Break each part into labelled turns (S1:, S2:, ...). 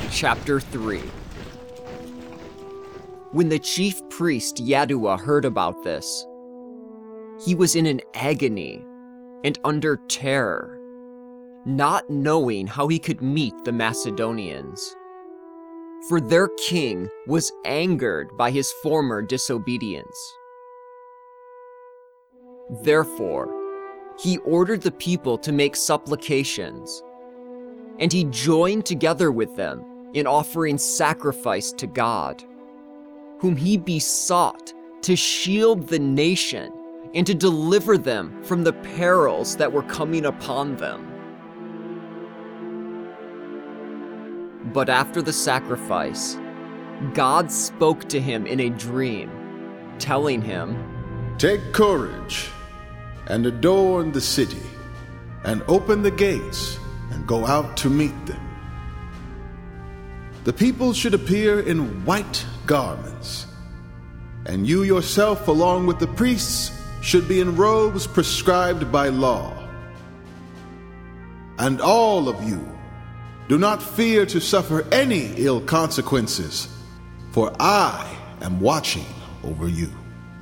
S1: Chapter 3. When the chief priest Yaddua heard about this, he was in an agony and under terror, not knowing how he could meet the Macedonians. For their king was angered by his former disobedience. Therefore, he ordered the people to make supplications, and he joined together with them in offering sacrifice to God, whom he besought to shield the nation and to deliver them from the perils that were coming upon them. But after the sacrifice, God spoke to him in a dream, telling him,
S2: "Take courage and adorn the city, and open the gates and go out to meet them. The people should appear in white garments, and you yourself, along with the priests, should be in robes prescribed by law. And all of you, do not fear to suffer any ill consequences, for I am watching over you."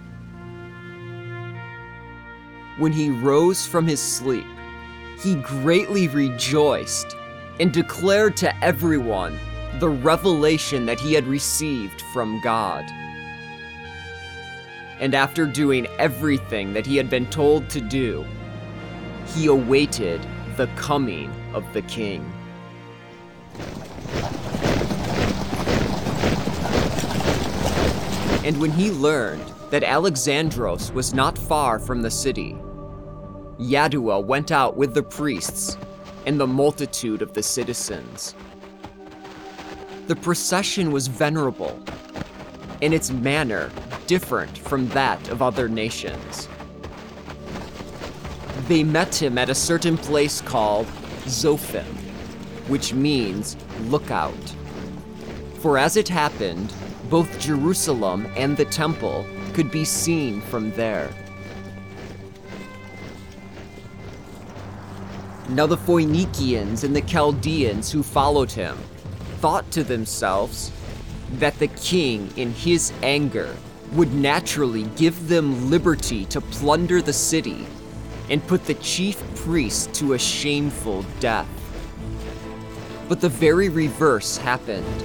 S1: When he rose from his sleep, he greatly rejoiced and declared to everyone the revelation that he had received from God. And after doing everything that he had been told to do, he awaited the coming of the king. And when he learned that Alexandros was not far from the city, Yaddua went out with the priests and the multitude of the citizens. The procession was venerable, and its manner different from that of other nations. They met him at a certain place called Zophim, which means lookout. For as it happened, both Jerusalem and the temple could be seen from there. Now the Phoenicians and the Chaldeans who followed him thought to themselves that the king, in his anger, would naturally give them liberty to plunder the city and put the chief priest to a shameful death. But the very reverse happened.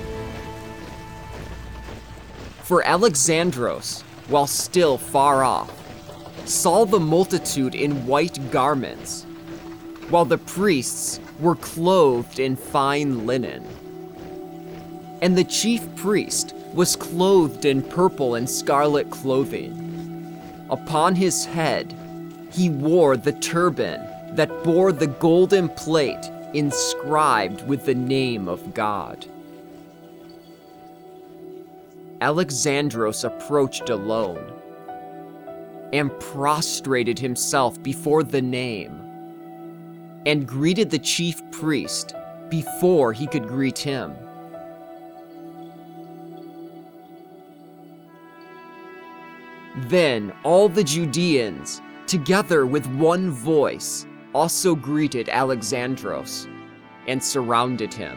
S1: For Alexandros, while still far off, saw the multitude in white garments, while the priests were clothed in fine linen. And the chief priest was clothed in purple and scarlet clothing. Upon his head, he wore the turban that bore the golden plate inscribed with the name of God. Alexandros approached alone and prostrated himself before the name and greeted the chief priest before he could greet him. Then all the Judeans, together with one voice, also greeted Alexandros and surrounded him.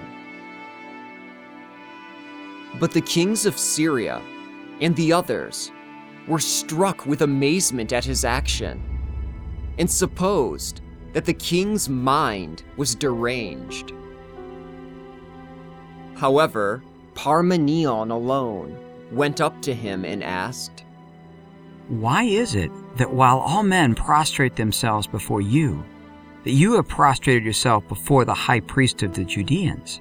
S1: But the kings of Syria and the others were struck with amazement at his action and supposed that the king's mind was deranged. However, Parmenion alone went up to him and asked,
S3: "Why is it that while all men prostrate themselves before you, that you have prostrated yourself before the high priest of the Judeans?"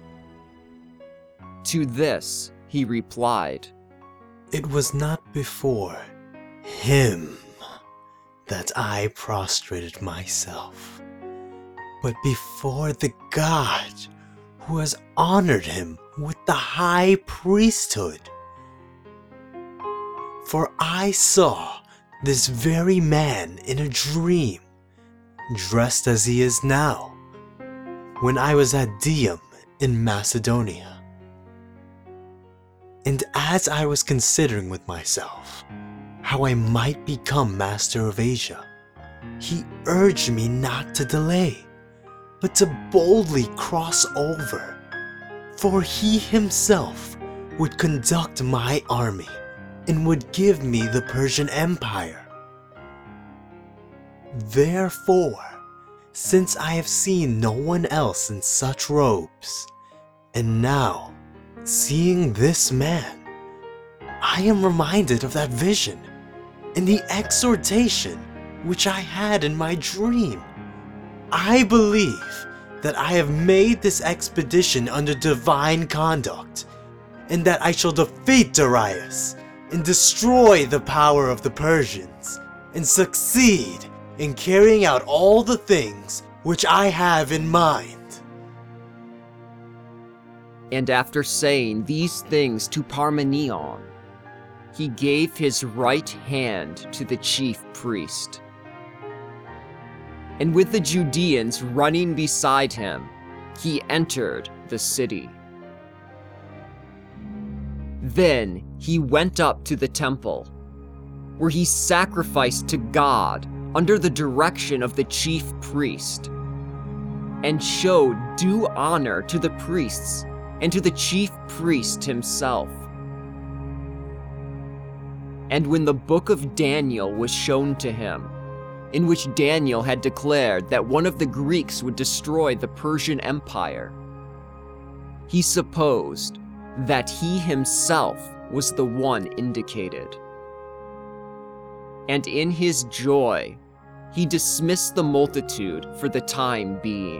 S1: To this he replied,
S4: "It was not before him that I prostrated myself, but before the God who has honored him with the high priesthood. For I saw this very man in a dream, dressed as he is now, when I was at Dium in Macedonia. And as I was considering with myself how I might become master of Asia, he urged me not to delay, but to boldly cross over, for he himself would conduct my army and would give me the Persian Empire. Therefore, since I have seen no one else in such robes, and now, seeing this man, I am reminded of that vision and the exhortation which I had in my dream. I believe that I have made this expedition under divine conduct, and that I shall defeat Darius and destroy the power of the Persians, and succeed in carrying out all the things which I have in mind.
S1: And after saying these things to Parmenion, he gave his right hand to the chief priest. And with the Judeans running beside him, he entered the city. Then he went up to the temple, where he sacrificed to God under the direction of the chief priest, and showed due honor to the priests and to the chief priest himself. And when the book of Daniel was shown to him, in which Daniel had declared that one of the Greeks would destroy the Persian Empire, he supposed that he himself was the one indicated. And in his joy, he dismissed the multitude for the time being.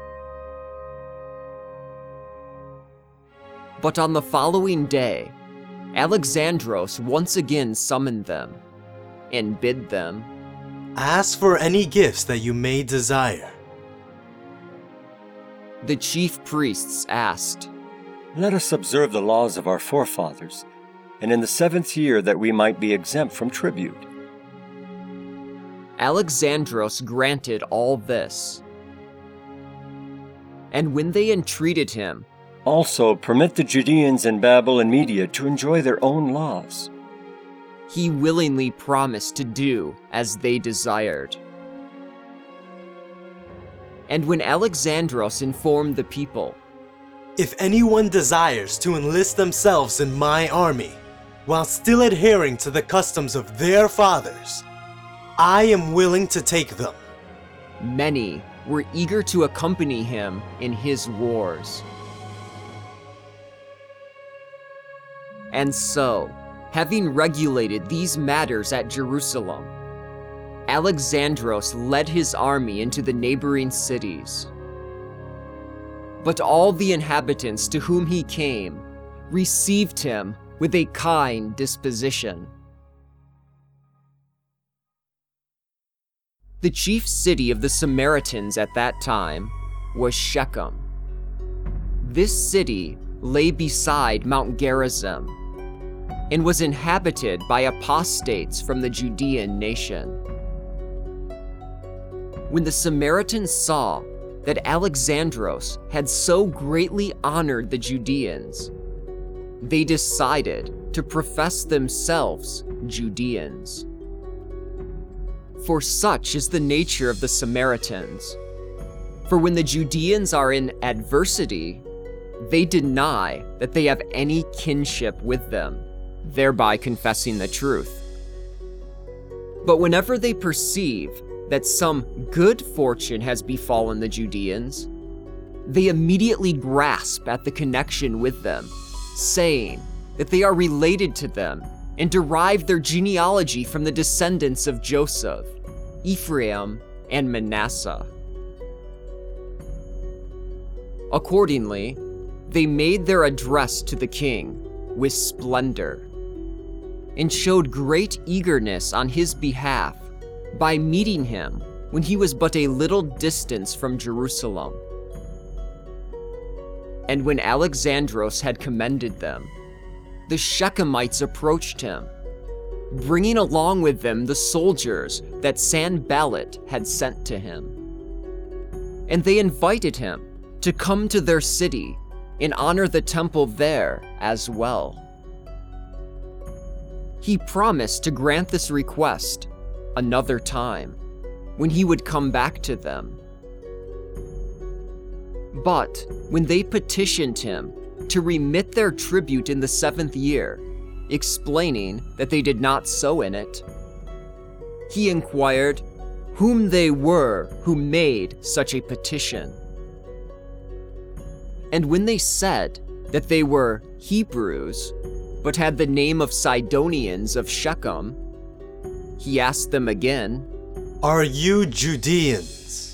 S1: But on the following day, Alexandros once again summoned them and bid them,
S4: Ask for any gifts that you may desire.
S1: The chief priests asked,
S5: Let us observe the laws of our forefathers, and in the 7th year that we might be exempt from tribute.
S1: Alexandros granted all this. And when they entreated him,
S5: Also permit the Judeans in Babel and Media to enjoy their own laws.
S1: he willingly promised to do as they desired. And when Alexandros informed the people,
S4: If anyone desires to enlist themselves in my army, while still adhering to the customs of their fathers, I am willing to take them.
S1: many were eager to accompany him in his wars. And so, having regulated these matters at Jerusalem, Alexandros led his army into the neighboring cities. But all the inhabitants to whom he came received him with a kind disposition. The chief city of the Samaritans at that time was Shechem. This city lay beside Mount Gerizim and was inhabited by apostates from the Judean nation. When the Samaritans saw that Alexandros had so greatly honored the Judeans, they decided to profess themselves Judeans. For such is the nature of the Samaritans. For when the Judeans are in adversity, they deny that they have any kinship with them, thereby confessing the truth. But whenever they perceive that some good fortune has befallen the Judeans, they immediately grasp at the connection with them, saying that they are related to them and derive their genealogy from the descendants of Joseph, Ephraim, and Manasseh. Accordingly, they made their address to the king with splendor, and showed great eagerness on his behalf by meeting him when he was but a little distance from Jerusalem. And when Alexandros had commended them, the Shechemites approached him, bringing along with them the soldiers that Sanballat had sent to him. And they invited him to come to their city and honor the temple there as well. He promised to grant this request another time, when he would come back to them. But when they petitioned him to remit their tribute in the 7th year, explaining that they did not sow in it. He inquired whom they were who made such a petition. And when they said that they were Hebrews, but had the name of Sidonians of Shechem, he asked them again,
S4: "Are you Judeans?"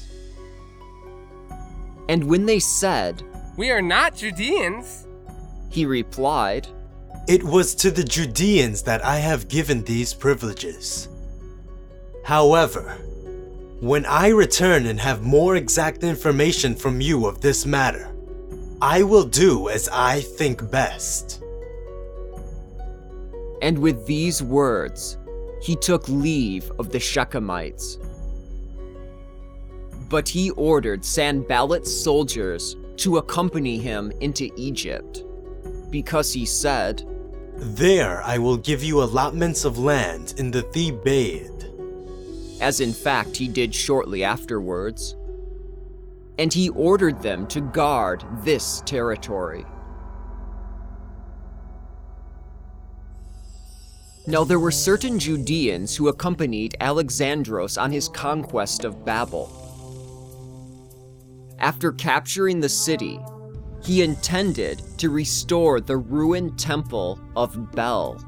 S1: And when they said,
S6: "We are not Judeans,"
S1: he replied,
S4: "It was to the Judeans that I have given these privileges. However, when I return and have more exact information from you of this matter, I will do as I think best."
S1: And with these words, he took leave of the Shechemites. But he ordered Sanballat's soldiers to accompany him into Egypt, because he said,
S4: "There I will give you allotments of land in the Thebaid,"
S1: as in fact he did shortly afterwards. And he ordered them to guard this territory. Now there were certain Judeans who accompanied Alexandros on his conquest of Babel. After capturing the city, he intended to restore the ruined temple of Bel.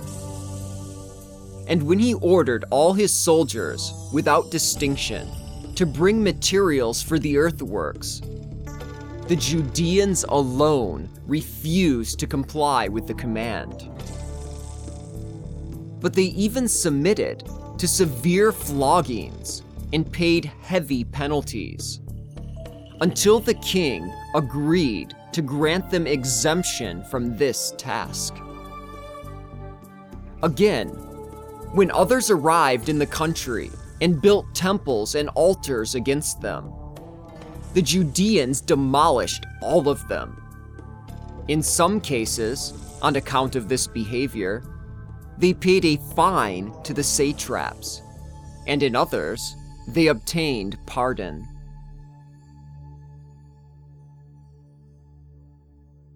S1: And when he ordered all his soldiers, without distinction, to bring materials for the earthworks, the Judeans alone refused to comply with the command. But they even submitted to severe floggings and paid heavy penalties, until the king agreed to grant them exemption from this task. Again, when others arrived in the country and built temples and altars against them, the Judeans demolished all of them. In some cases, on account of this behavior, they paid a fine to the satraps, and in others, they obtained pardon.